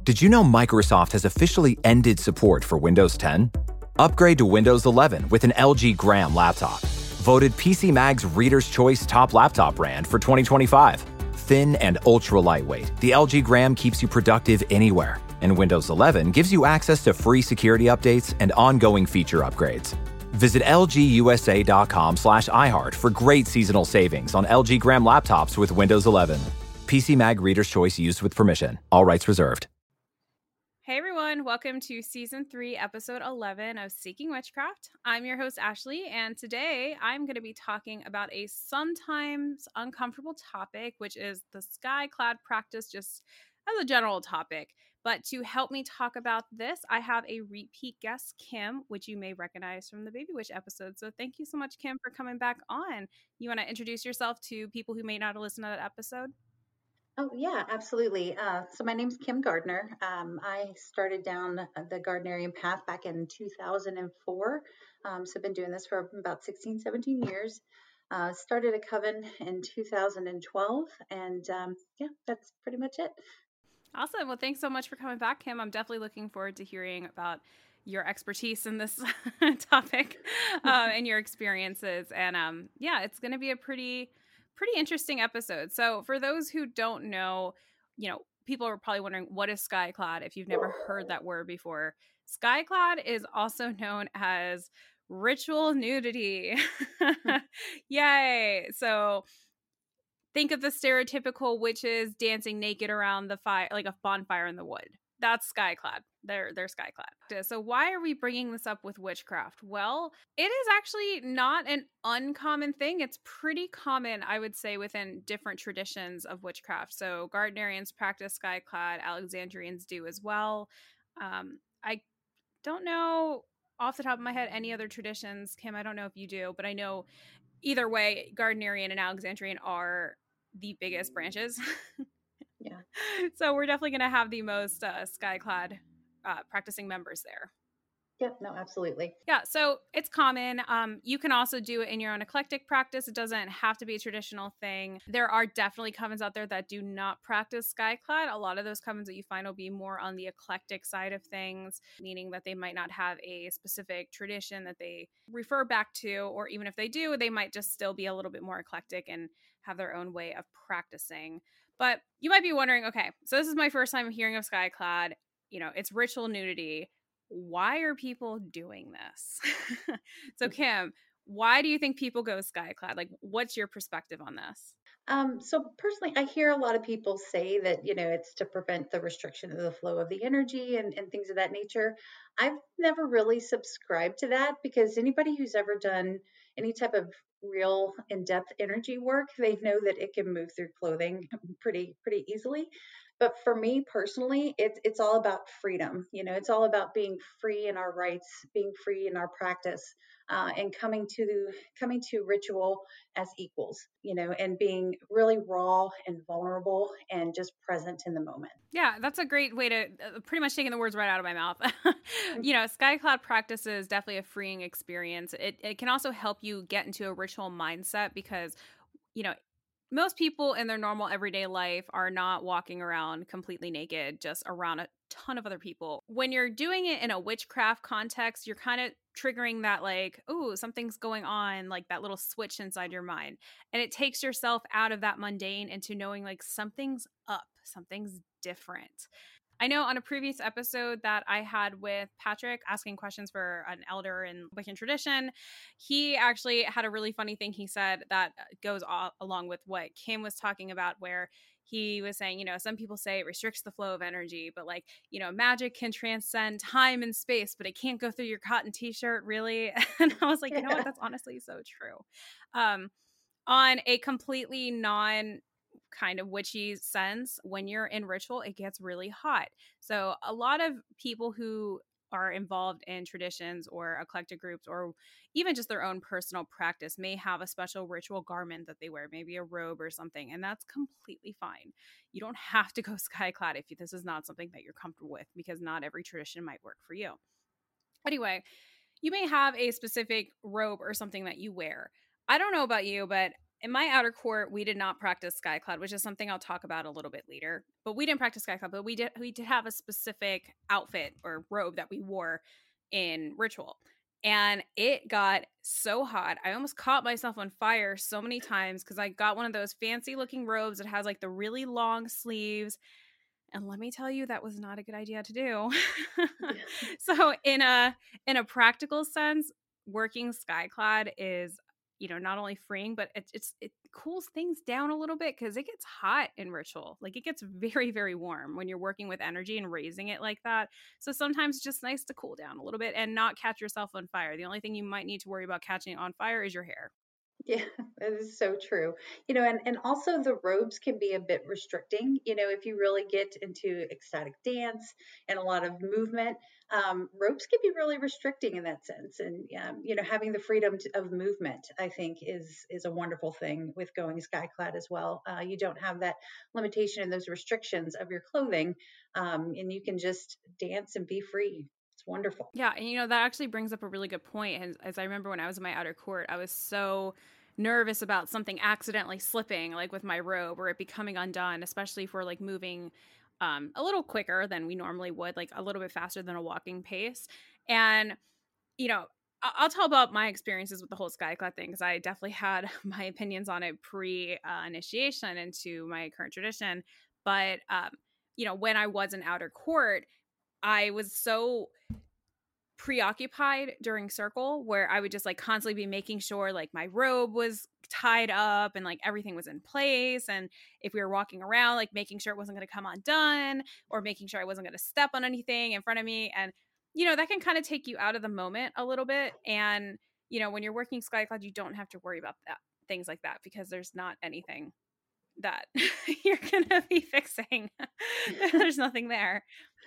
Did you know Microsoft has officially ended support for Windows 10? Upgrade to Windows 11 with an LG Gram laptop. Voted PC Mag's Reader's Choice Top Laptop Brand for 2025. Thin and ultra lightweight, the LG Gram keeps you productive anywhere. And Windows 11 gives you access to free security updates and ongoing feature upgrades. Visit lgusa.com/iHeart for great seasonal savings on LG Gram laptops with Windows 11. PC Mag Reader's Choice used with permission. All rights reserved. Hey everyone, welcome to Season 3, Episode 11 of Seeking Witchcraft. I'm your host, Ashley, and today I'm going to be talking about a sometimes uncomfortable topic, which is the Skyclad practice, just as a general topic. But to help me talk about this, I have a repeat guest, Kim, which you may recognize from the Baby Witch episode. So thank you so much, Kim, for coming back on. You want to introduce yourself to people who may not have listened to that episode? Oh, yeah, absolutely. So my name's Kim Gardner. I started down the Gardnerian path back in 2004. So I've been doing this for about 16, 17 years. Started a coven in 2012. And yeah, that's pretty much it. Awesome. Well, thanks so much for coming back, Kim. I'm definitely looking forward to hearing about your expertise in this topic and your experiences. And yeah, it's going to be a pretty interesting episode. So for those who don't know, people are probably wondering, what is Skyclad if you've never heard that word before. Skyclad is also known as ritual nudity. Yay. So think of the stereotypical witches dancing naked around the fire, like a bonfire in the wood. That's Skyclad. They're Skyclad. So why are we bringing this up with witchcraft? Well, it is actually not an uncommon thing. It's pretty common, I would say, within different traditions of witchcraft. So Gardnerians practice Skyclad. Alexandrians do as well. I don't know off the top of my head any other traditions. Kim, I don't know if you do, but I know either way, Gardnerian and Alexandrian are the biggest branches. Yeah. So we're definitely going to have the most Skyclad practicing members there. Yep, no, absolutely. Yeah, so it's common. You can also do it in your own eclectic practice. It doesn't have to be a traditional thing. There are definitely covens out there that do not practice Skyclad. A lot of those covens that you find will be more on the eclectic side of things, meaning that they might not have a specific tradition that they refer back to, or even if they do, they might just still be a little bit more eclectic and have their own way of practicing. But you might be wondering, okay, so this is my first time hearing of Skyclad. It's ritual nudity. Why are people doing this? So Kim, why do you think people go Skyclad? Like, what's your perspective on this? So personally, I hear a lot of people say that, it's to prevent the restriction of the flow of the energy and things of that nature. I've never really subscribed to that because anybody who's ever done any type of real in-depth energy work, they know that it can move through clothing pretty easily. But for me personally, it's all about freedom. It's all about being free in our rights, being free in our practice, and coming to ritual as equals, and being really raw and vulnerable and just present in the moment. Yeah, that's a great way to pretty much taking the words right out of my mouth. Skyclad practice is definitely a freeing experience. It can also help you get into a ritual mindset because, most people in their normal everyday life are not walking around completely naked, just around a ton of other people. When you're doing it in a witchcraft context, you're kind of triggering that, like, oh, something's going on, like that little switch inside your mind. And it takes yourself out of that mundane into knowing like something's up, something's different. I know on a previous episode that I had with Patrick asking questions for an elder in Wiccan tradition, he actually had a really funny thing he said that goes along with what Kim was talking about, where he was saying, some people say it restricts the flow of energy, but like, magic can transcend time and space, but it can't go through your cotton t-shirt, really. And I was like, you know what? That's honestly so true. On a completely non kind of witchy sense, when you're in ritual, it gets really hot. So a lot of people who are involved in traditions or eclectic groups or even just their own personal practice may have a special ritual garment that they wear, maybe a robe or something, and that's completely fine. You don't have to go Skyclad if this is not something that you're comfortable with, because not every tradition might work for you. Anyway, you may have a specific robe or something that you wear. I don't know about you, but in my outer court, we did not practice SkyCloud, which is something I'll talk about a little bit later. But we didn't practice SkyCloud, but we did have a specific outfit or robe that we wore in ritual. And it got so hot. I almost caught myself on fire so many times because I got one of those fancy looking robes that has like the really long sleeves. And let me tell you, that was not a good idea to do. So in a practical sense, working SkyClad is, not only freeing, but it cools things down a little bit because it gets hot in ritual. Like it gets very, very warm when you're working with energy and raising it like that. So sometimes it's just nice to cool down a little bit and not catch yourself on fire. The only thing you might need to worry about catching on fire is your hair. Yeah, that is so true. And also the robes can be a bit restricting, if you really get into ecstatic dance and a lot of movement, robes can be really restricting in that sense. And, having the freedom of movement, I think is a wonderful thing with going skyclad as well. You don't have that limitation and those restrictions of your clothing, and you can just dance and be free. It's wonderful. Yeah, and that actually brings up a really good point. And as I remember when I was in my outer court, I was so nervous about something accidentally slipping, like with my robe or it becoming undone, especially for like moving a little quicker than we normally would, like a little bit faster than a walking pace. And I'll tell about my experiences with the whole SkyClad thing because I definitely had my opinions on it pre initiation into my current tradition. But when I was in outer court, I was so preoccupied during circle where I would just like constantly be making sure like my robe was tied up and like everything was in place, and if we were walking around, like making sure it wasn't going to come undone or making sure I wasn't going to step on anything in front of me. And that can kind of take you out of the moment a little bit. And when you're working SkyCloud, you don't have to worry about that, things like that, because there's not anything that you're gonna be fixing. There's nothing there.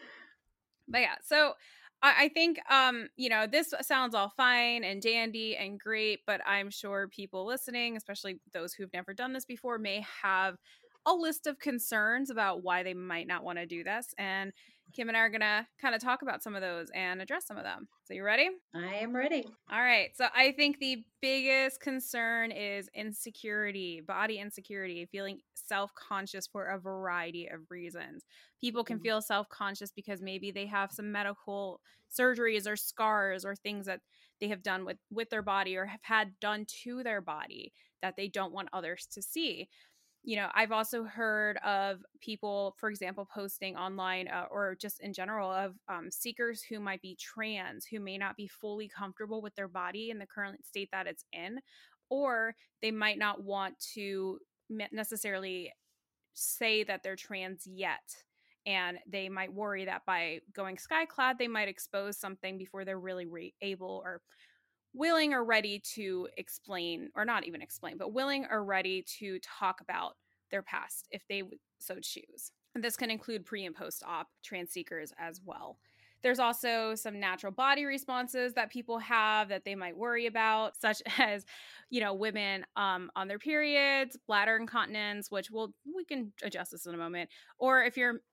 But yeah, so I think this sounds all fine and dandy and great, but I'm sure people listening, especially those who've never done this before, may have a list of concerns about why they might not want to do this. And Kim and I are gonna kind of talk about some of those and address some of them. So you ready? I am ready. All right. So I think the biggest concern is insecurity, body insecurity, feeling self-conscious for a variety of reasons. People can feel self-conscious because maybe they have some medical surgeries or scars or things that they have done with their body or have had done to their body that they don't want others to see. I've also heard of people, for example, posting online or just in general of seekers who might be trans, who may not be fully comfortable with their body in the current state that it's in, or they might not want to necessarily say that they're trans yet. And they might worry that by going SkyClad, they might expose something before they're really able or willing or ready to explain, or not even explain, but willing or ready to talk about their past if they so choose. And this can include pre and post op trans seekers as well. There's also some natural body responses that people have that they might worry about, such as, women on their periods, bladder incontinence, which we can adjust this in a moment. Or if you're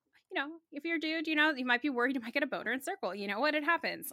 a dude, you might be worried you might get a boner in circle. You know what? It happens.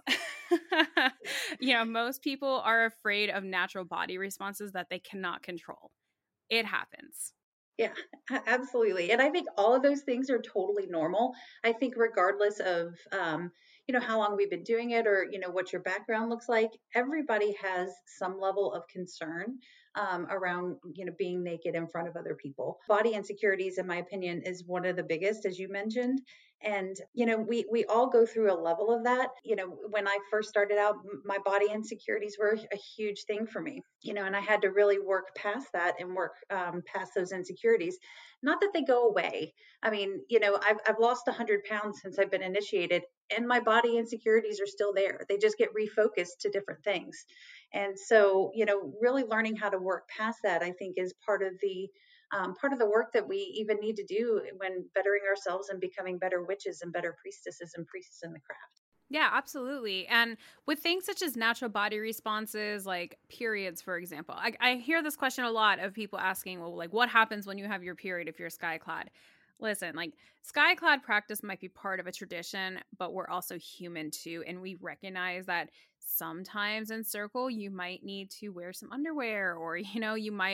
Most people are afraid of natural body responses that they cannot control. It happens. Yeah, absolutely. And I think all of those things are totally normal. I think regardless of, how long we've been doing it or, what your background looks like, everybody has some level of concern around, being naked in front of other people. Body insecurities, in my opinion, is one of the biggest, as you mentioned. And, we all go through a level of that. When I first started out, my body insecurities were a huge thing for me, and I had to really work past that and work past those insecurities. Not that they go away. I mean, I've lost 100 pounds since I've been initiated, and my body insecurities are still there. They just get refocused to different things. And so, really learning how to work past that, I think, is part of the work that we even need to do when bettering ourselves and becoming better witches and better priestesses and priests in the craft. Yeah, absolutely. And with things such as natural body responses, like periods, for example, I hear this question a lot of people asking, well, like, what happens when you have your period if you're SkyClad? Listen, like, SkyClad practice might be part of a tradition, but we're also human too. And we recognize that sometimes in circle, you might need to wear some underwear, or, you might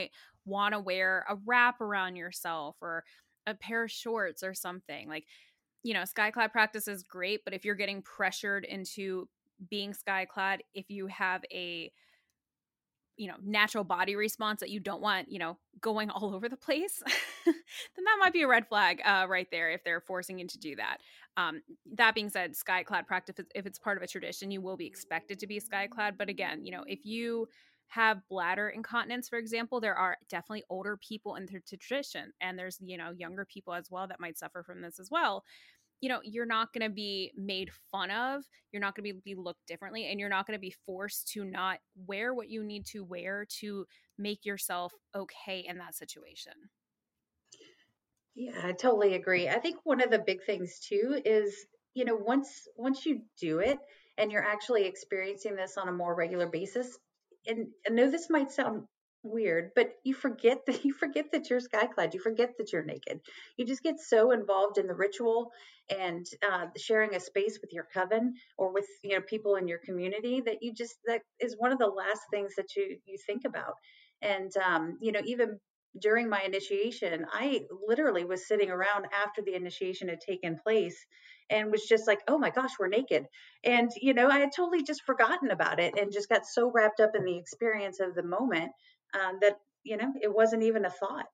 want to wear a wrap around yourself or a pair of shorts or something. Like, skyclad practice is great, but if you're getting pressured into being skyclad, if you have a natural body response that you don't want, going all over the place, then that might be a red flag right there if they're forcing you to do that. That being said, skyclad practice, if it's part of a tradition, you will be expected to be skyclad. But again, if you have bladder incontinence, for example, there are definitely older people in the tradition, and there's, younger people as well that might suffer from this as well. You're not going to be made fun of. You're not going to be looked differently, and you're not going to be forced to not wear what you need to wear to make yourself okay in that situation. Yeah, I totally agree. I think one of the big things too is, once you do it and you're actually experiencing this on a more regular basis, and I know this might sound weird, but you forget that you're skyclad. You forget that you're naked. You just get so involved in the ritual and sharing a space with your coven or with people in your community that that is one of the last things that you think about. And even during my initiation, I literally was sitting around after the initiation had taken place and was just like, oh my gosh, we're naked. And, I had totally just forgotten about it and just got so wrapped up in the experience of the moment that, it wasn't even a thought.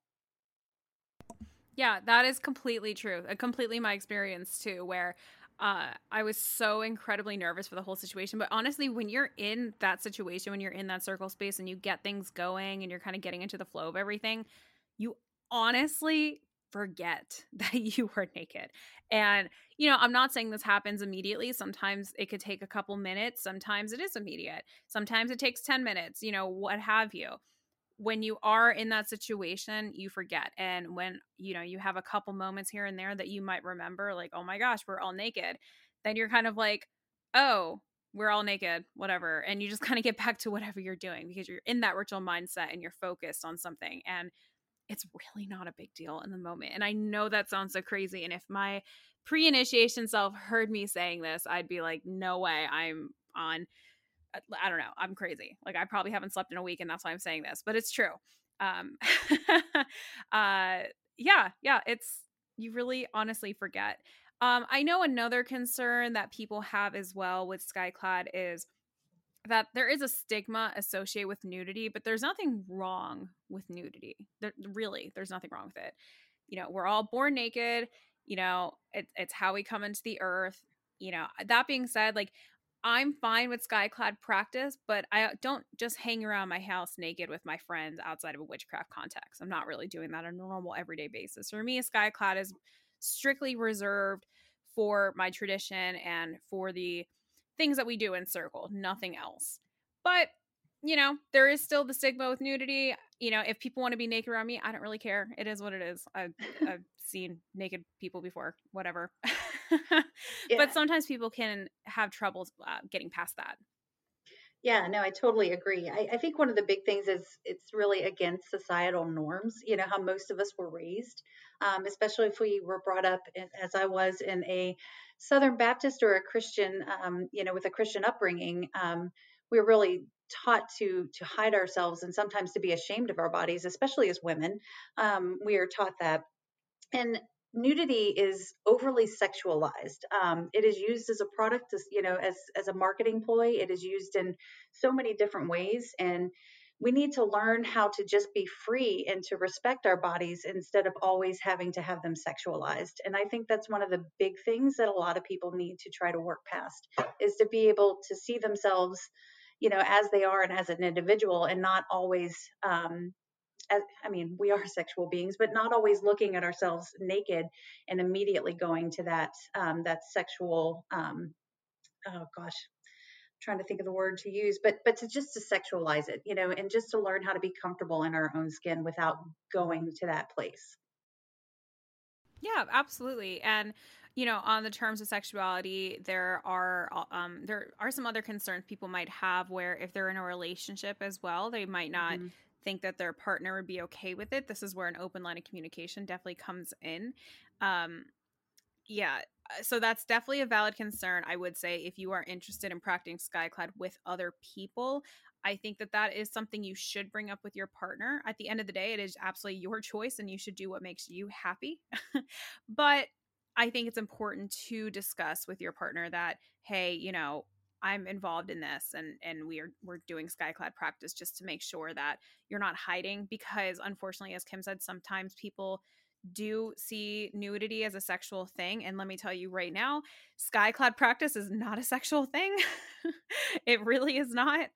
Yeah, that is completely true. Completely my experience too, where I was so incredibly nervous for the whole situation. But honestly, when you're in that situation, when you're in that circle space and you get things going and you're kind of getting into the flow of everything, you honestly forget that you were naked. And, I'm not saying this happens immediately. Sometimes it could take a couple minutes. Sometimes it is immediate. Sometimes it takes 10 minutes, what have you. When you are in that situation, you forget. And when, you have a couple moments here and there that you might remember, like, oh my gosh, we're all naked, then you're kind of like, oh, we're all naked, whatever. And you just kind of get back to whatever you're doing because you're in that ritual mindset and you're focused on something. And it's really not a big deal in the moment. And I know that sounds so crazy. And if my pre-initiation self heard me saying this, I'd be like, no way, I don't know, I'm crazy. Like, I probably haven't slept in a week and that's why I'm saying this, but it's true. Um, yeah, it's, you really honestly forget. I know another concern that people have as well with skyclad is that there is a stigma associated with nudity, but there's nothing wrong with nudity. There's nothing wrong with it. We're all born naked. It's how we come into the earth. That being said, like, I'm fine with skyclad practice, but I don't just hang around my house naked with my friends outside of a witchcraft context. I'm not really doing that on a normal everyday basis. For me, a skyclad is strictly reserved for my tradition and for the things that we do in circle, nothing else. But, there is still the stigma with nudity. If people want to be naked around me, I don't really care. It is what it is. I've seen naked people before, whatever. Yeah. But sometimes people can have trouble getting past that. Yeah, no, I totally agree. I think one of the big things is it's really against societal norms, how most of us were raised, especially if we were brought up, as I was, in a Southern Baptist or a Christian, with a Christian upbringing. We were really taught to hide ourselves and sometimes to be ashamed of our bodies, especially as women. We are taught that. And nudity is overly sexualized. It is used as a product, as a marketing ploy. It is used in so many different ways, and we need to learn how to just be free and to respect our bodies instead of always having to have them sexualized. And I think that's one of the big things that a lot of people need to try to work past, is to be able to see themselves, as they are and as an individual, and not always we are sexual beings, but not always looking at ourselves naked and immediately going to that sexual. Oh gosh, I'm trying to think of the word to use, but to sexualize it, and just to learn how to be comfortable in our own skin without going to that place. Yeah, absolutely. And on the terms of sexuality, there are some other concerns people might have where if they're in a relationship as well, they might not Mm-hmm. think that their partner would be okay with it. This is where an open line of communication definitely comes in. Yeah, So that's definitely a valid concern. I would say if you are interested in practicing SkyCloud with other people, I think that that is something you should bring up with your partner. At the end of the day, it is absolutely your choice and you should do what makes you happy. But I think it's important to discuss with your partner that, hey, I'm involved in this and we're doing SkyCloud practice just to make sure that you're not hiding, because unfortunately, as Kim said, sometimes people do see nudity as a sexual thing. And let me tell you right now, SkyCloud practice is not a sexual thing. It really is not.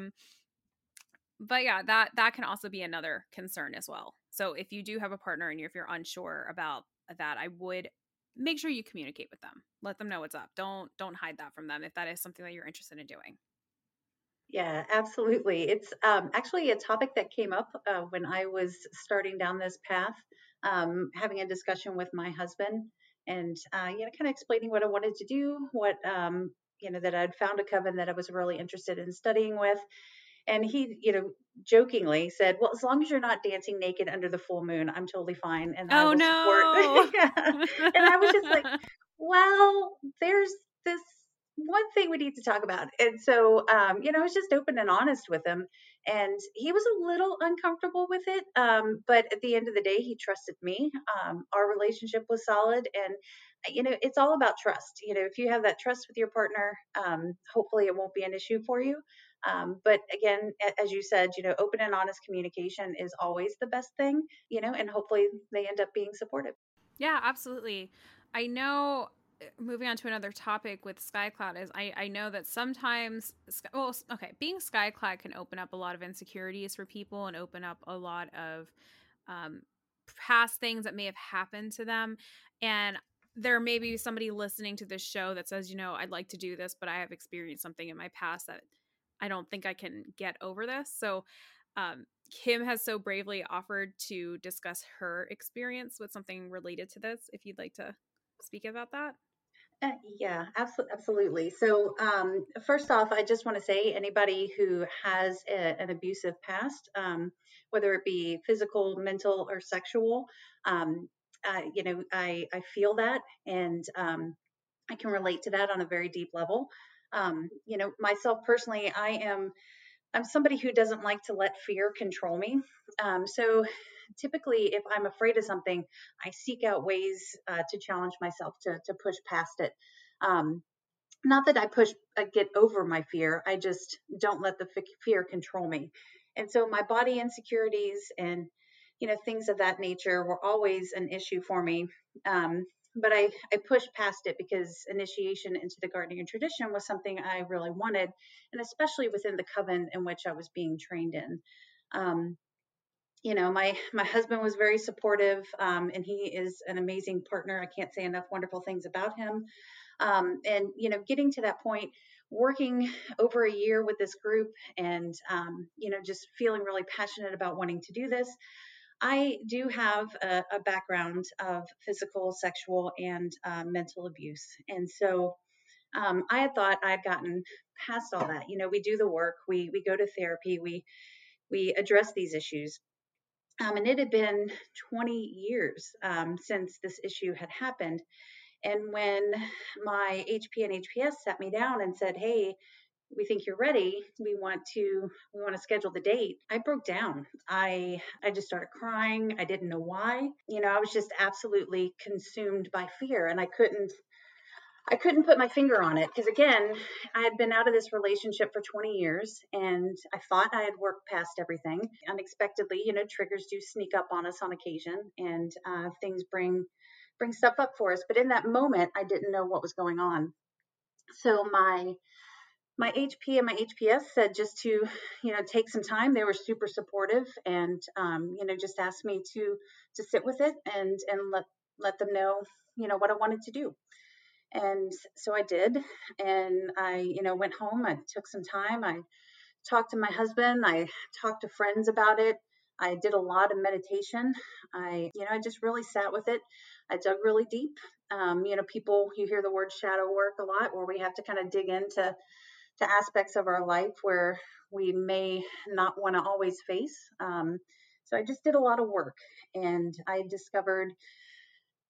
But yeah, that can also be another concern as well. So if you do have a partner and if you're unsure about that, I would make sure you communicate with them. Let them know what's up. Don't hide that from them if that is something that you're interested in doing. Yeah, absolutely. It's actually a topic that came up when I was starting down this path, having a discussion with my husband, and kind of explaining what I wanted to do, what that I'd found a coven that I was really interested in studying with, and he, jokingly said, "Well, as long as you're not dancing naked under the full moon, I'm totally fine, and I Oh will support." Yeah, no. and I was just like, "Well, there's this one thing we need to talk about." And so, I was just open and honest with him, and he was a little uncomfortable with it. But at the end of the day, he trusted me. Our relationship was solid, and it's all about trust. If you have that trust with your partner, hopefully it won't be an issue for you. But again, as you said, open and honest communication is always the best thing, and hopefully they end up being supportive. Yeah, absolutely. I know, moving on to another topic with SkyCloud is I know that sometimes, being SkyCloud can open up a lot of insecurities for people and open up a lot of um, past things that may have happened to them. And there may be somebody listening to this show that says, I'd like to do this, but I have experienced something in my past that I don't think I can get over this. So, Kim has so bravely offered to discuss her experience with something related to this. If you'd like to speak about that. Yeah, absolutely. So, first off, I just want to say anybody who has an abusive past, whether it be physical, mental, or sexual, I feel that, and I can relate to that on a very deep level. Myself personally, I'm somebody who doesn't like to let fear control me. So typically, if I'm afraid of something, I seek out ways to challenge myself to push past it. Um, Not that I get over my fear. I just don't let the fear control me. And so my body insecurities and, things of that nature were always an issue for me. But I pushed past it because initiation into the Gardnerian tradition was something I really wanted, and especially within the coven in which I was being trained in. Um, my husband was very supportive, and he is an amazing partner. I can't say enough wonderful things about him. And getting to that point, working over a year with this group, and just feeling really passionate about wanting to do this. I do have a background of physical, sexual, and mental abuse, and so I had thought I'd gotten past all that. We do the work, we go to therapy, we address these issues. And it had been 20 years since this issue had happened. And when my HP and HPS sat me down and said, "Hey, we think you're ready. We want to schedule the date," I broke down. I just started crying. I didn't know why. I was just absolutely consumed by fear, and I couldn't put my finger on it because, again, I had been out of this relationship for 20 years and I thought I had worked past everything. Unexpectedly, triggers do sneak up on us on occasion, and things bring stuff up for us. But in that moment, I didn't know what was going on. So my HP and my HPS said just to, take some time. They were super supportive, and just asked me to sit with it and let them know, what I wanted to do. And so I did. And I, went home. I took some time. I talked to my husband. I talked to friends about it. I did a lot of meditation. I just really sat with it. I dug really deep. People, you hear the word shadow work a lot, where we have to kind of dig into aspects of our life where we may not want to always face. So I just did a lot of work, and I discovered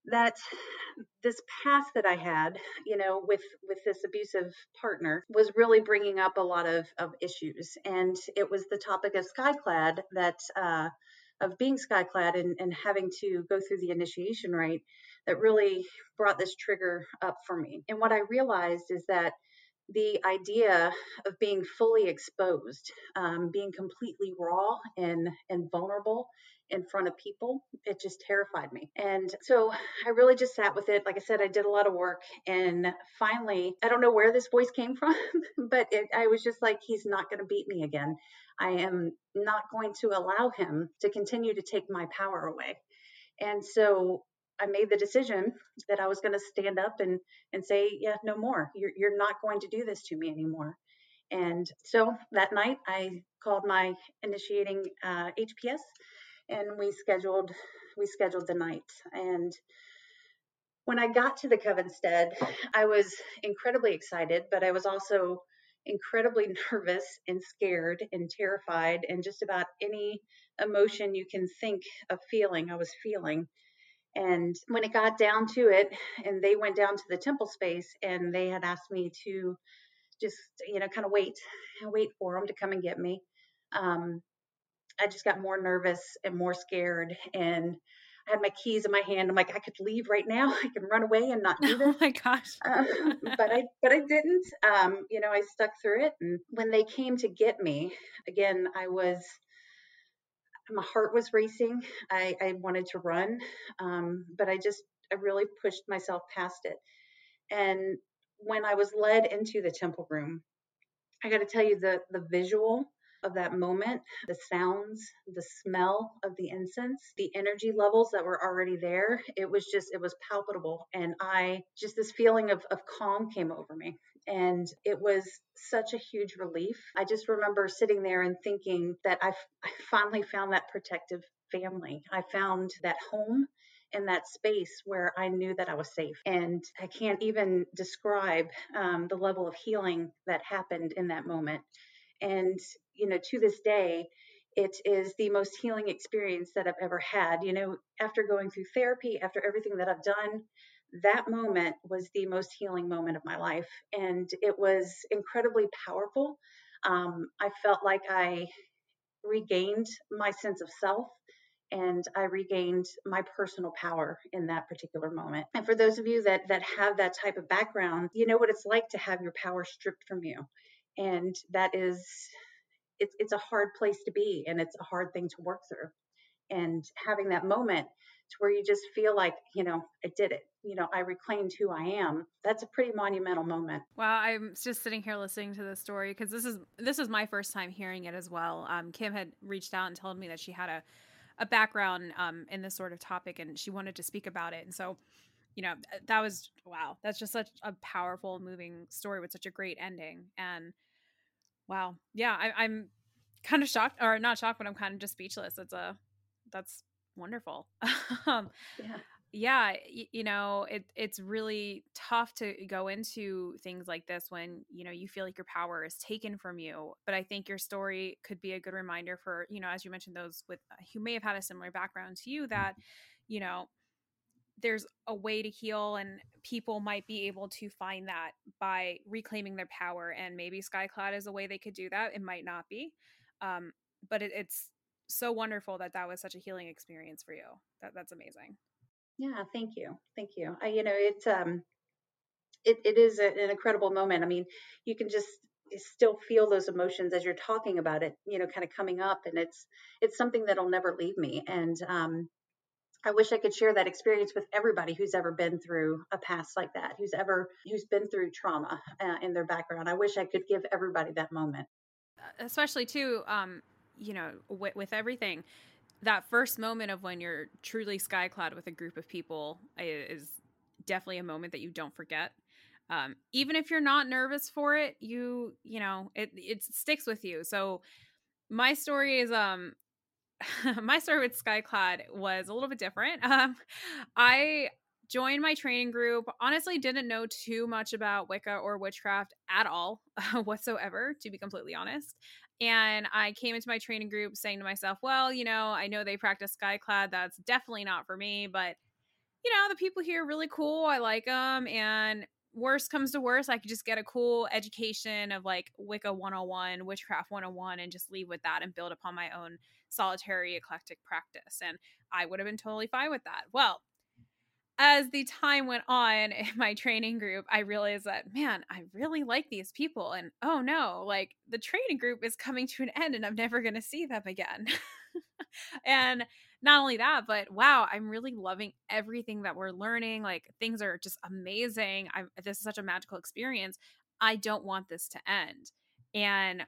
that this past that I had, with this abusive partner was really bringing up a lot of issues. And it was the topic of Skyclad of being Skyclad and having to go through the initiation rite that really brought this trigger up for me. And what I realized is that the idea of being fully exposed, being completely raw and vulnerable in front of people, it just terrified me. And so I really just sat with it. Like I said, I did a lot of work, and finally, I don't know where this voice came from, but I was just like, he's not going to beat me again. I am not going to allow him to continue to take my power away. And so I made the decision that I was going to stand up and say, yeah, no more. You're not going to do this to me anymore. And so that night I called my initiating HPS, and we scheduled the night. And when I got to the Covenstead, I was incredibly excited, but I was also incredibly nervous and scared and terrified, and just about any emotion you can think of feeling, I was feeling. And when it got down to it, and they went down to the temple space, and they had asked me to just, kind of wait for them to come and get me. I just got more nervous and more scared, and I had my keys in my hand. I'm like, I could leave right now. I can run away and not do this. Oh my gosh. But I didn't. I stuck through it. And when they came to get me, again, my heart was racing. I wanted to run, but I really pushed myself past it. And when I was led into the temple room, I got to tell you, the visual of that moment, the sounds, the smell of the incense, the energy levels that were already there, it was palpable. And this feeling of calm came over me. And it was such a huge relief. I just remember sitting there and thinking that I finally found that protective family. I found that home in that space where I knew that I was safe. And I can't even describe the level of healing that happened in that moment. And, to this day, it is the most healing experience that I've ever had. After going through therapy, after everything that I've done, that moment was the most healing moment of my life. And it was incredibly powerful. I felt like I regained my sense of self, and I regained my personal power in that particular moment. And for those of you that have that type of background, you know what it's like to have your power stripped from you. And that is, it's a hard place to be, and it's a hard thing to work through. And having that moment to where you just feel like, I did it. I reclaimed who I am. That's a pretty monumental moment. Wow, I'm just sitting here listening to this story because this is my first time hearing it as well. Kim had reached out and told me that she had a background in this sort of topic, and she wanted to speak about it. And so, that was, wow, that's just such a powerful, moving story with such a great ending. And wow, yeah, I'm kind of shocked, or not shocked, but I'm kind of just speechless. That's wonderful. Yeah. It's really tough to go into things like this when, you feel like your power is taken from you. But I think your story could be a good reminder for, as you mentioned, those who may have had a similar background to you, that, there's a way to heal, and people might be able to find that by reclaiming their power. And maybe Skyclad is a way they could do that. It might not be. But it's so wonderful that was such a healing experience for you. That's amazing. Yeah, thank you. It's it is an incredible moment. I mean, you can just still feel those emotions as you're talking about it, kind of coming up, and it's something that'll never leave me. And I wish I could share that experience with everybody who's ever been through a past like that, who's been through trauma in their background. I wish I could give everybody that moment. Especially too, with everything, that first moment of when you're truly Skyclad with a group of people is definitely a moment that you don't forget. Even if you're not nervous for it, it sticks with you. So my story is, my story with Skyclad was a little bit different. I joined my training group, honestly didn't know too much about Wicca or witchcraft at all whatsoever, to be completely honest. And I came into my training group saying to myself, well, I know they practice Skyclad. That's definitely not for me, but the people here are really cool. I like them. And worst comes to worst, I could just get a cool education of like Wicca 101, Witchcraft 101, and just leave with that and build upon my own solitary eclectic practice. And I would have been totally fine with that. Well, as the time went on in my training group, I realized that, man, I really like these people. And oh no, like the training group is coming to an end and I'm never going to see them again. And not only that, but wow, I'm really loving everything that we're learning. Like things are just amazing. This is such a magical experience. I don't want this to end. And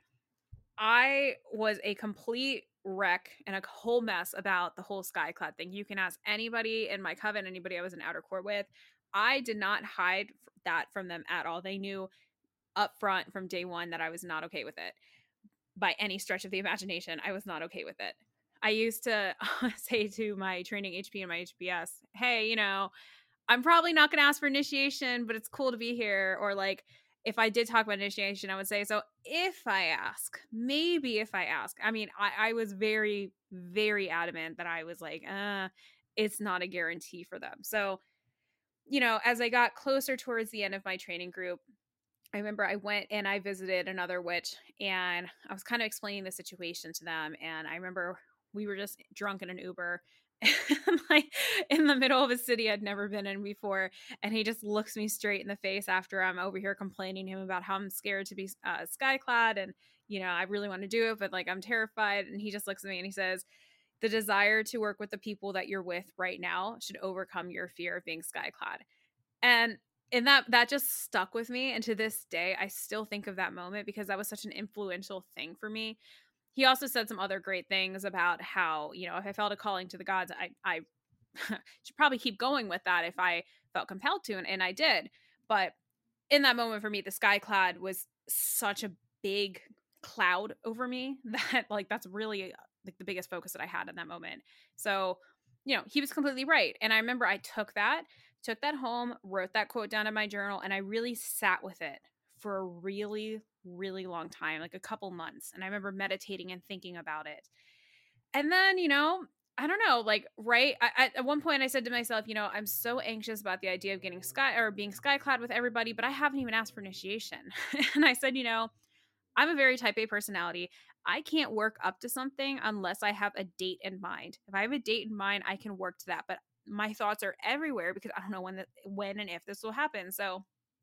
I was a complete wreck and a whole mess about the whole Skyclad thing. You can ask anybody in my coven, anybody I was in outer court with. I did not hide that from them at all. They knew up front from day one that I was not okay with it. By any stretch of the imagination, I was not okay with it. I used to say to my training HP and my HBS, hey, I'm probably not going to ask for initiation, but it's cool to be here. Or like, if I did talk about initiation, I would say, so if I ask, maybe if I ask. I mean, I was very, very adamant that I was like, it's not a guarantee for them. So, as I got closer towards the end of my training group, I remember I went and I visited another witch and I was kind of explaining the situation to them. And I remember we were just drunk in an Uber like in the middle of a city I'd never been in before. And he just looks me straight in the face after I'm over here complaining to him about how I'm scared to be skyclad. And, I really want to do it, but like I'm terrified. And he just looks at me and he says, the desire to work with the people that you're with right now should overcome your fear of being skyclad. And that just stuck with me. And to this day, I still think of that moment because that was such an influential thing for me. He also said some other great things about how, if I felt a calling to the gods, I should probably keep going with that if I felt compelled to. And I did. But in that moment for me, the skyclad was such a big cloud over me that like, that's really like the biggest focus that I had in that moment. So, he was completely right. And I remember I took that home, wrote that quote down in my journal, and I really sat with it for a really, really long time, like a couple months. And I remember meditating and thinking about it. And then, I don't know, like, right. At one point I said to myself, I'm so anxious about the idea of getting being skyclad with everybody, but I haven't even asked for initiation. And I said, I'm a very type A personality. I can't work up to something unless I have a date in mind. If I have a date in mind, I can work to that. But my thoughts are everywhere because I don't know when and if this will happen. So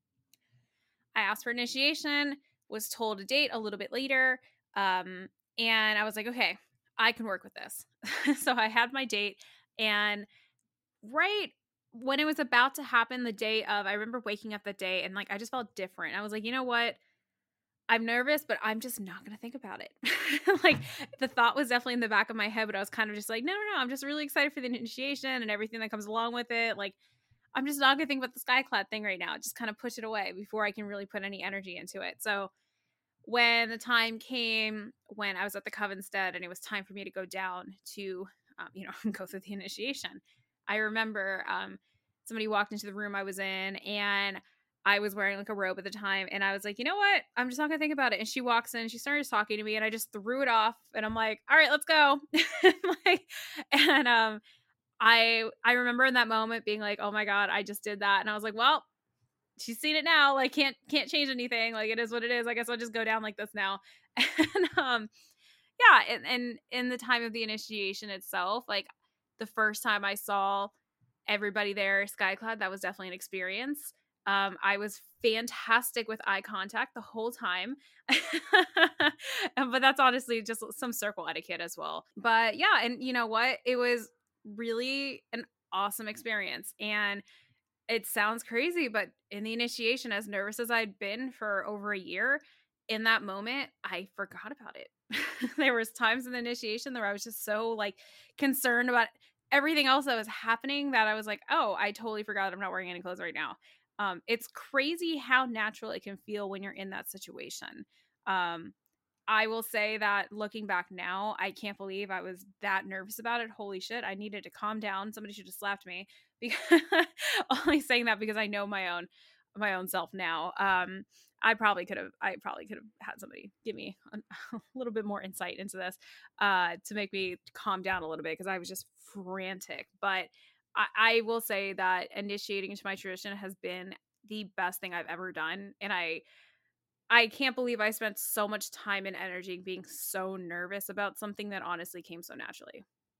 I asked for initiation, was told a date a little bit later. And I was like, okay, I can work with this. So I had my date, and right when it was about to happen, the day of, I remember waking up that day and like, I just felt different. I was like, you know what? I'm nervous, but I'm just not going to think about it. Like the thought was definitely in the back of my head, but I was kind of just like, no, I'm just really excited for the initiation and everything that comes along with it. Like, I'm just not going to think about the skyclad thing right now. Just kind of push it away before I can really put any energy into it. So when the time came when I was at the Covenstead and it was time for me to go down to, go through the initiation, I remember somebody walked into the room I was in and I was wearing like a robe at the time. And I was like, you know what? I'm just not going to think about it. And she walks in, she started talking to me and I just threw it off. And I'm like, all right, let's go. I remember in that moment being like, oh my God, I just did that. And I was like, well, she's seen it now. Like, can't change anything. Like, it is what it is. I guess I'll just go down like this now. And yeah. And in the time of the initiation itself, like the first time I saw everybody there skyclad, that was definitely an experience. I was fantastic with eye contact the whole time. But that's honestly just some circle etiquette as well. But yeah, and you know what? It was really an awesome experience. And it sounds crazy, but in the initiation, as nervous as I'd been for over a year, in that moment, I forgot about it. There was times in the initiation where I was just so like concerned about everything else that was happening that I was like, oh, I totally forgot I'm not wearing any clothes right now. It's crazy how natural it can feel when you're in that situation. I will say that looking back now, I can't believe I was that nervous about it. Holy shit, I needed to calm down. Somebody should have slapped me. Because only saying that because I know my own self now. I probably could have had somebody give me a little bit more insight into this to make me calm down a little bit because I was just frantic. But I will say that initiating into my tradition has been the best thing I've ever done. And I can't believe I spent so much time and energy being so nervous about something that honestly came so naturally.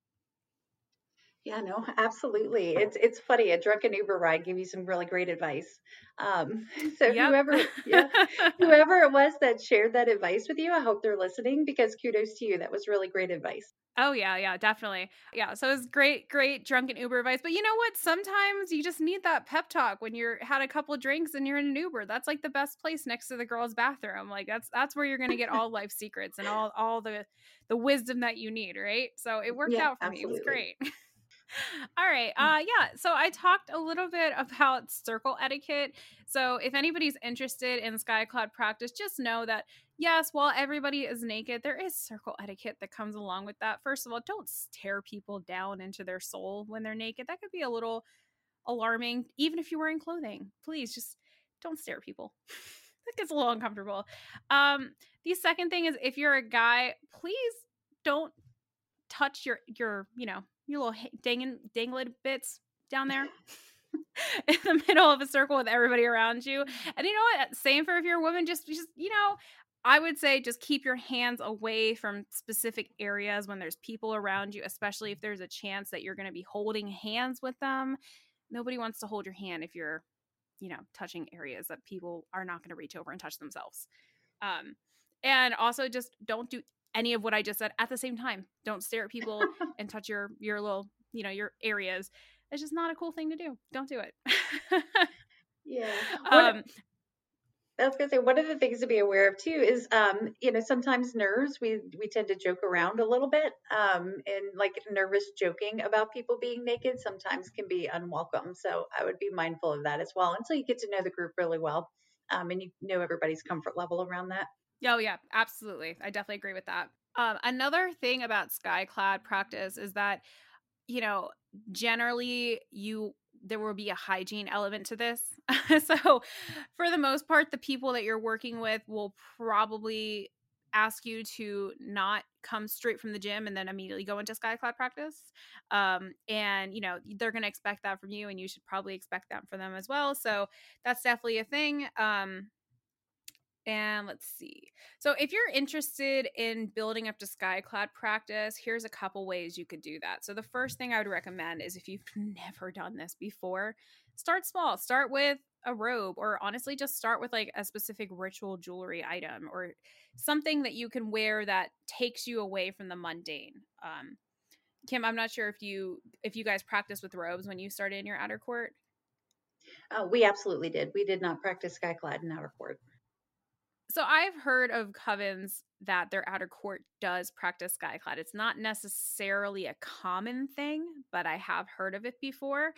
Yeah, no, absolutely. It's funny. A drunken Uber ride gave you some really great advice. So Yep. whoever it was that shared that advice with you, I hope they're listening because kudos to you. That was really great advice. Oh yeah, yeah, definitely. Yeah, so it's great drunken Uber advice. But you know what? Sometimes you just need that pep talk when you're had a couple of drinks and you're in an Uber. That's like the best place next to the girls' bathroom. Like that's where you're gonna get all life secrets and all the wisdom that you need, right? So it worked Yeah, out for me. It was absolutely. great. All right. Yeah. So I talked a little bit about circle etiquette. So if anybody's interested in SkyCloud practice, just know that yes, while everybody is naked, there is circle etiquette that comes along with that. First of all, don't stare people down into their soul when they're naked. That could be a little alarming, even if you're wearing clothing. Please just don't stare at people. That gets a little uncomfortable. The second thing is if you're a guy, please don't touch your little dangling bits down there in the middle of a circle with everybody around you. And you know what? Same for if you're a woman. Just I would say just keep your hands away from specific areas when there's people around you, especially if there's a chance that you're going to be holding hands with them. Nobody wants to hold your hand if you're, touching areas that people are not going to reach over and touch themselves. Um, and also just don't do any of what I just said at the same time. Don't stare at people and touch your little, your areas. It's just not a cool thing to do. Don't do it. Yeah. um, I was gonna say one of the things to be aware of too is sometimes nerves we tend to joke around a little bit. And like nervous joking about people being naked sometimes can be unwelcome. So I would be mindful of that as well until you get to know the group really well. And you know everybody's comfort level around that. oh yeah, absolutely. I definitely agree with that. Another thing about SkyCloud practice is that, you know, generally there will be a hygiene element to this. So for the most part, the people that you're working with will probably ask you to not come straight from the gym and then immediately go into SkyCloud practice. And they're going to expect that from you, and you should probably expect that from them as well. So that's definitely a thing. And let's see. So if you're interested in building up to SkyCloud practice, here's a couple ways you could do that. So the first thing I would recommend is if you've never done this before, start small. Start with a robe, or honestly just start with like a specific ritual jewelry item or something that you can wear that takes you away from the mundane. Kim, I'm not sure if you guys practice with robes when you started in your outer court. We absolutely did. We did not practice skyclad in our court. So I've heard of covens that their outer court does practice skyclad. It's not necessarily a common thing, but I have heard of it before.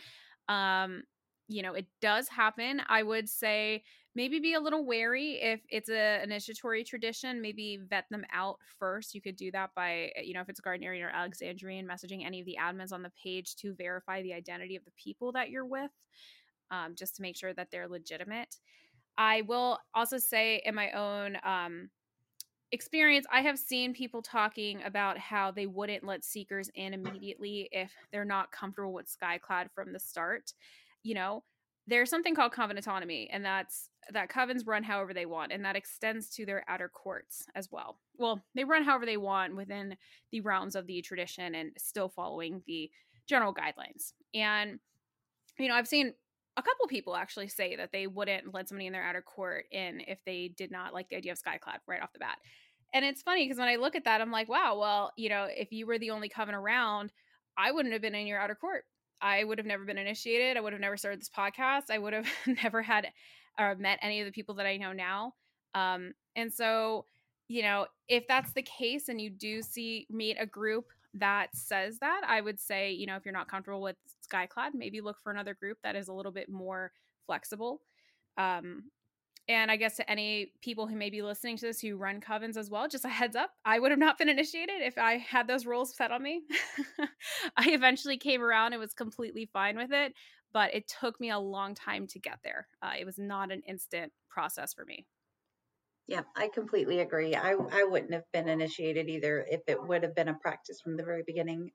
It does happen. I would say maybe be a little wary if it's a initiatory tradition. Maybe vet them out first. You could do that by, if it's Gardnerian or Alexandrian, messaging any of the admins on the page to verify the identity of the people that you're with, just to make sure that they're legitimate. I will also say in my own experience, I have seen people talking about how they wouldn't let seekers in immediately if they're not comfortable with SkyCloud from the start. There's something called coven autonomy, and that covens run however they want, and that extends to their outer courts as well. Well, they run however they want within the realms of the tradition and still following the general guidelines. And, I've seen a couple people actually say that they wouldn't let somebody in their outer court in if they did not like the idea of SkyCloud right off the bat. And it's funny because when I look at that, I'm like, wow, well, if you were the only coven around, I wouldn't have been in your outer court. I would have never been initiated. I would have never started this podcast. I would have never had or met any of the people that I know now. And so, if that's the case and you do meet a group that says that, I would say, if you're not comfortable with SkyCloud, maybe look for another group that is a little bit more flexible. And I guess to any people who may be listening to this who run covens as well, just a heads up, I would have not been initiated if I had those rules set on me. I eventually came around and was completely fine with it, but it took me a long time to get there. It was not an instant process for me. Yeah, I completely agree. I wouldn't have been initiated either if it would have been a practice from the very beginning.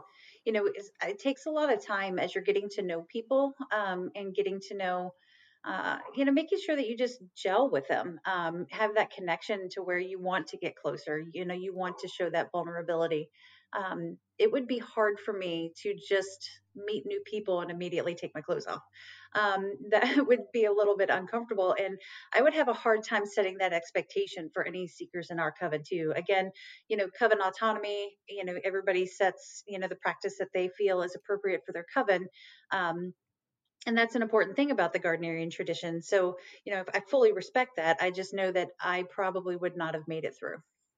It takes a lot of time as you're getting to know people, and getting to know, making sure that you just gel with them, have that connection to where you want to get closer. You want to show that vulnerability. It would be hard for me to just meet new people and immediately take my clothes off. That would be a little bit uncomfortable. And I would have a hard time setting that expectation for any seekers in our coven too. Again, coven autonomy, everybody sets, the practice that they feel is appropriate for their coven. Um, and that's an important thing about the Gardnerian tradition. So, if I fully respect that, I just know that I probably would not have made it through.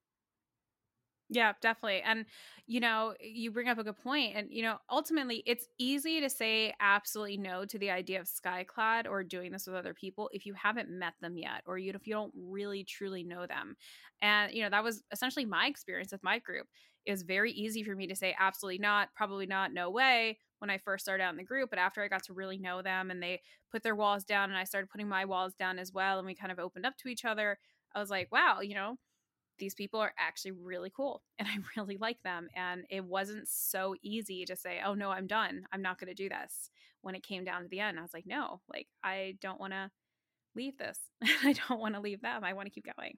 Yeah, definitely. And, you bring up a good point. And, ultimately, it's easy to say absolutely no to the idea of Skyclad or doing this with other people if you haven't met them yet, or if you don't really truly know them. And, that was essentially my experience with my group. It was very easy for me to say absolutely not, probably not, no way when I first started out in the group. But after I got to really know them and they put their walls down and I started putting my walls down as well, and we kind of opened up to each other, I was like, wow, these people are actually really cool and I really like them. And it wasn't so easy to say, oh no, I'm done, I'm not going to do this. When it came down to the end, I was like, no, like, I don't want to leave this. I don't want to leave them. I want to keep going.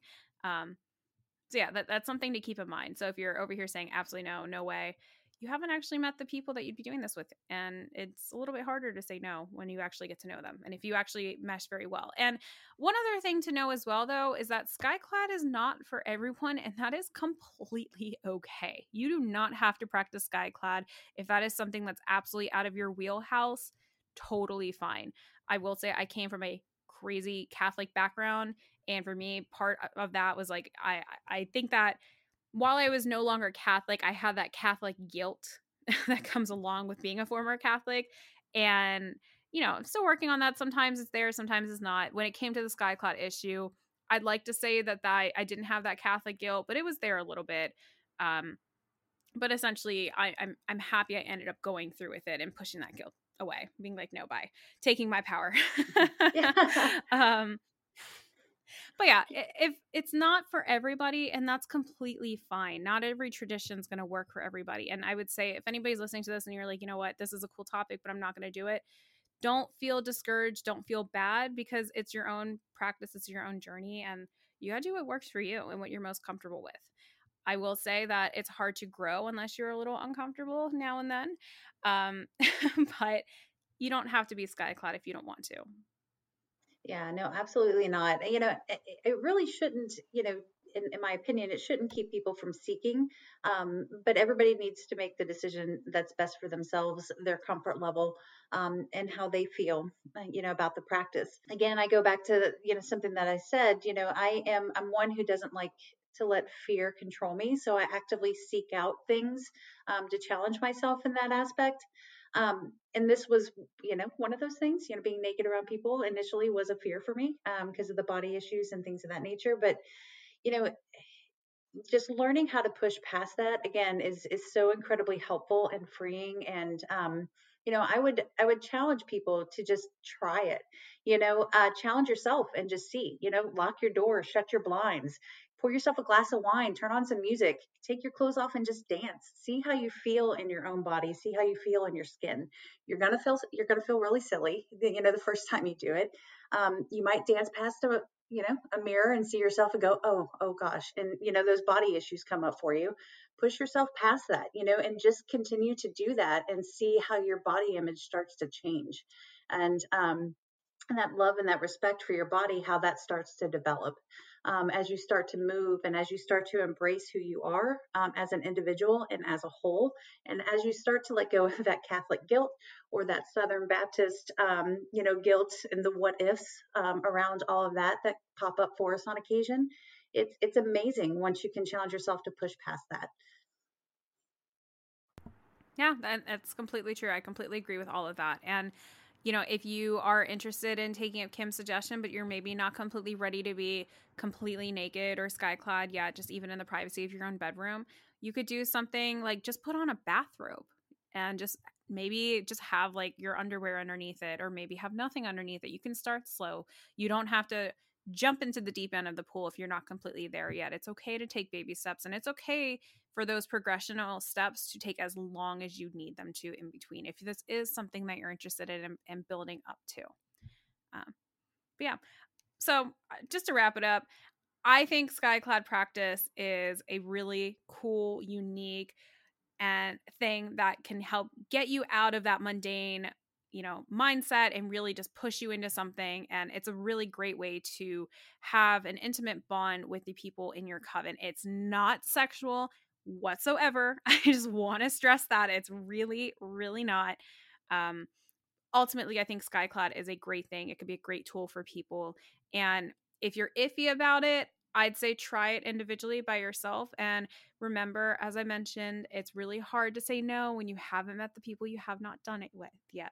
So yeah, that's something to keep in mind. So if you're over here saying absolutely no, no way, you haven't actually met the people that you'd be doing this with. And it's a little bit harder to say no when you actually get to know them and if you actually mesh very well. And one other thing to know as well, though, is that Skyclad is not for everyone, and that is completely okay. You do not have to practice Skyclad if that is something that's absolutely out of your wheelhouse. Totally fine. I will say I came from a crazy Catholic background, and for me, part of that was like, I think that while I was no longer Catholic, I had that Catholic guilt that comes along with being a former Catholic. And, I'm still working on that. Sometimes it's there, sometimes it's not. When it came to the Skyclad issue, I'd like to say that I didn't have that Catholic guilt, but it was there a little bit. But essentially, I'm happy I ended up going through with it and pushing that guilt away, being like, no, bye, taking my power. um, but yeah, if it's not for everybody, and that's completely fine. Not every tradition is going to work for everybody. And I would say, if anybody's listening to this and you're like, you know what, this is a cool topic, but I'm not going to do it, don't feel discouraged. Don't feel bad, because it's your own practice. It's your own journey. And you got to do what works for you and what you're most comfortable with. I will say that it's hard to grow unless you're a little uncomfortable now and then. But you don't have to be Skyclad if you don't want to. Yeah, no, absolutely not. It really shouldn't, in my opinion, it shouldn't keep people from seeking. But everybody needs to make the decision that's best for themselves, their comfort level, and how they feel, about the practice. Again, I go back to, something that I said, I'm one who doesn't like to let fear control me. So I actively seek out things, to challenge myself in that aspect. And this was, one of those things, being naked around people initially was a fear for me, because of the body issues and things of that nature. But, you know, just learning how to push past that again is so incredibly helpful and freeing. And, I would challenge people to just try it, challenge yourself and just see, lock your door, shut your blinds, pour yourself a glass of wine, turn on some music, take your clothes off and just dance. See how you feel in your own body. See how you feel in your skin. You're gonna feel really silly, the first time you do it. You might dance past a mirror and see yourself and go, oh gosh. And, those body issues come up for you. Push yourself past that, and just continue to do that and see how your body image starts to change. And that love and that respect for your body, how that starts to develop, as you start to move and as you start to embrace who you are, as an individual and as a whole. And as you start to let go of that Catholic guilt or that Southern Baptist, guilt and the what ifs, around all of that pop up for us on occasion. It's amazing once you can challenge yourself to push past that. Yeah, that's completely true. I completely agree with all of that. And, if you are interested in taking up Kim's suggestion, but you're maybe not completely ready to be completely naked or skyclad yet, just even in the privacy of your own bedroom, you could do something like just put on a bathrobe and just maybe just have like your underwear underneath it, or maybe have nothing underneath it. You can start slow. You don't have to jump into the deep end of the pool if you're not completely there yet. It's okay to take baby steps, and it's okay for those progressional steps to take as long as you need them to in between, if this is something that you're interested in and building up to. But yeah, so just to wrap it up, I think SkyCloud practice is a really cool, unique and thing that can help get you out of that mundane, mindset and really just push you into something. And it's a really great way to have an intimate bond with the people in your coven. It's not sexual whatsoever. I just want to stress that it's really, really not. Ultimately, I think SkyCloud is a great thing. It could be a great tool for people. And if you're iffy about it, I'd say try it individually by yourself. And remember, as I mentioned, it's really hard to say no when you haven't met the people you have not done it with yet.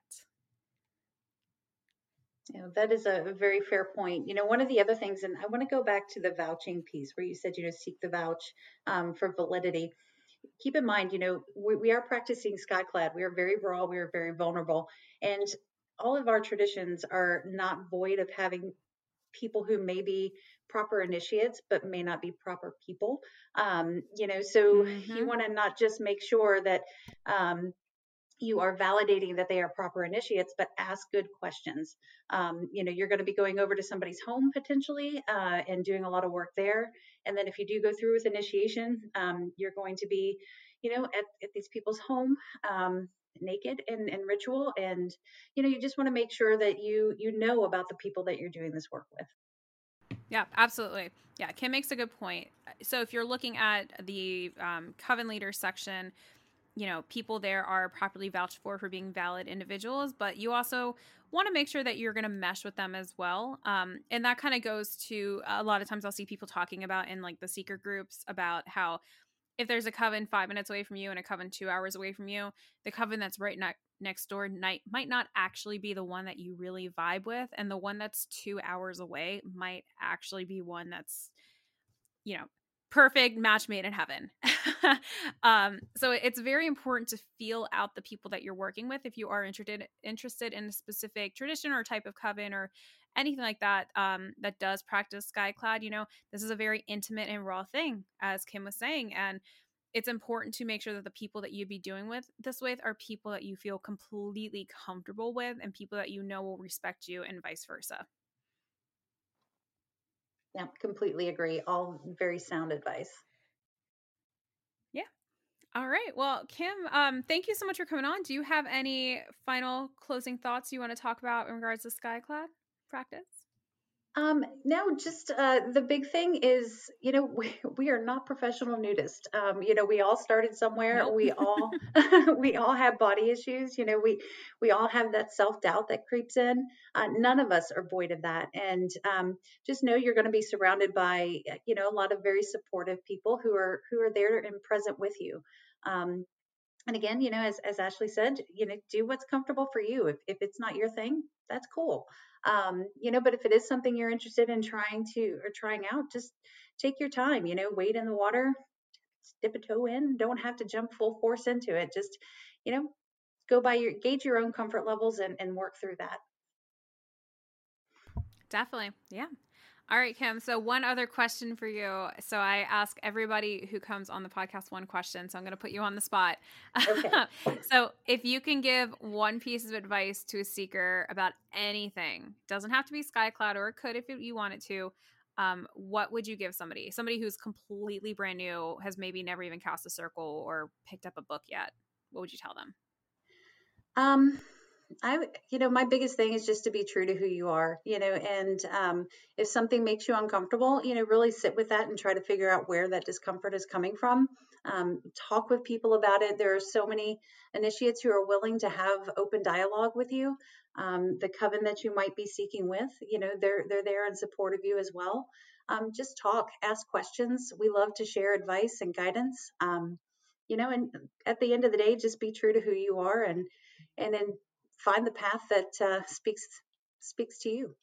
That is a very fair point. One of the other things, and I want to go back to the vouching piece where you said, seek the vouch for validity. Keep in mind, we are practicing SkyCloud. We are very raw. We are very vulnerable. And all of our traditions are not void of having people who may be proper initiates, but may not be proper people. So you want to not just make sure that you are validating that they are proper initiates, but ask good questions. You're going to be going over to somebody's home potentially and doing a lot of work there. And then if you do go through with initiation, you're going to be, at these people's home naked and ritual. And, you just want to make sure that you know about the people that you're doing this work with. Yeah, absolutely. Yeah, Kim makes a good point. So if you're looking at the Coven Leaders section, people there are properly vouched for being valid individuals, but you also want to make sure that you're going to mesh with them as well. And that kind of goes to a lot of times I'll see people talking about in like the seeker groups about how if there's a coven 5 minutes away from you and a coven 2 hours away from you, the coven that's right next door might not actually be the one that you really vibe with. And the one that's 2 hours away might actually be one that's, perfect match made in heaven. So it's very important to feel out the people that you're working with. If you are interested in a specific tradition or type of coven or anything like that, that does practice SkyCloud, this is a very intimate and raw thing, as Kim was saying. And it's important to make sure that the people that you'd be doing this with are people that you feel completely comfortable with and people that will respect you and vice versa. Yeah, completely agree. All very sound advice. Yeah. All right. Well, Kim, thank you so much for coming on. Do you have any final closing thoughts you want to talk about in regards to SkyCloud practice? No, just the big thing is, we are not professional nudists. We all started somewhere. Nope. We all we all have body issues. We all have that self-doubt that creeps in. None of us are void of that. And just know you're going to be surrounded by, a lot of very supportive people who are there and present with you. And again, as Ashley said, do what's comfortable for you. If it's not your thing, that's cool. But if it is something you're interested in trying out, just take your time, wade in the water, dip a toe in, don't have to jump full force into it. Just, gauge your own comfort levels and work through that. Definitely. Yeah. All right, Kim. So one other question for you. So I ask everybody who comes on the podcast one question. So I'm going to put you on the spot. Okay. So if you can give one piece of advice to a seeker about anything, doesn't have to be SkyCloud, or it could if you wanted to, what would you give somebody who's completely brand new, has maybe never even cast a circle or picked up a book yet? What would you tell them? My biggest thing is just to be true to who you are, and if something makes you uncomfortable, really sit with that and try to figure out where that discomfort is coming from. Talk with people about it. There are so many initiates who are willing to have open dialogue with you. The coven that you might be seeking with, they're there in support of you as well. Just talk, ask questions. We love to share advice and guidance. And at the end of the day, just be true to who you are and then find the path that speaks to you.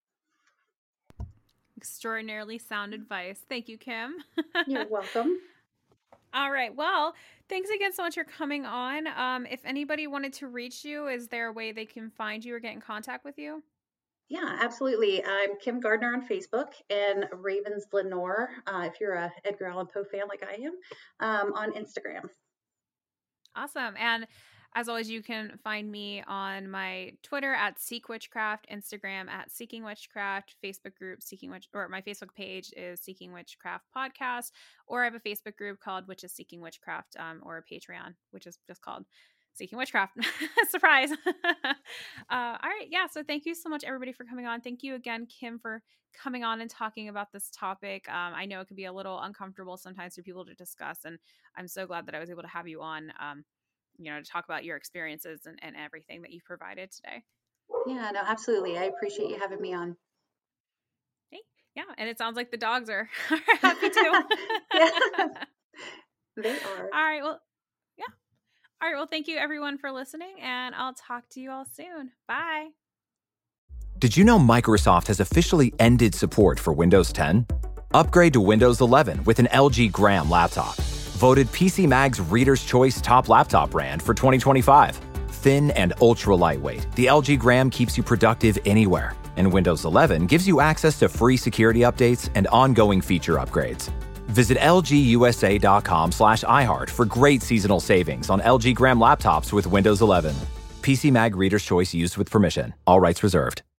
Extraordinarily sound advice. Thank you, Kim. You're welcome. All right. Well, thanks again so much for coming on. If anybody wanted to reach you, is there a way they can find you or get in contact with you? Yeah, absolutely. I'm Kim Gardner on Facebook and Ravens Lenore, if you're a Edgar Allan Poe fan like I am, on Instagram. Awesome. And as always, you can find me on my Twitter at Seek Witchcraft, Instagram at Seeking Witchcraft, Facebook group Seeking Witch, or my Facebook page is Seeking Witchcraft Podcast, or I have a Facebook group called Witches Seeking Witchcraft, or a Patreon, which is just called Seeking Witchcraft. Surprise. All right. Yeah. So thank you so much, everybody, for coming on. Thank you again, Kim, for coming on and talking about this topic. I know it can be a little uncomfortable sometimes for people to discuss, and I'm so glad that I was able to have you on, to talk about your experiences and everything that you've provided today. Yeah, no, absolutely. I appreciate you having me on. Hey, yeah. And it sounds like the dogs are happy too. Yeah, they are. All right. Well, yeah. All right. Well, thank you everyone for listening, and I'll talk to you all soon. Bye. Did you know Microsoft has officially ended support for Windows 10? Upgrade to Windows 11 with an LG Gram laptop. Voted PC Mag's Reader's Choice Top Laptop Brand for 2025. Thin and ultra lightweight, the LG Gram keeps you productive anywhere. And Windows 11 gives you access to free security updates and ongoing feature upgrades. Visit lgusa.com/iHeart for great seasonal savings on LG Gram laptops with Windows 11. PC Mag Reader's Choice used with permission. All rights reserved.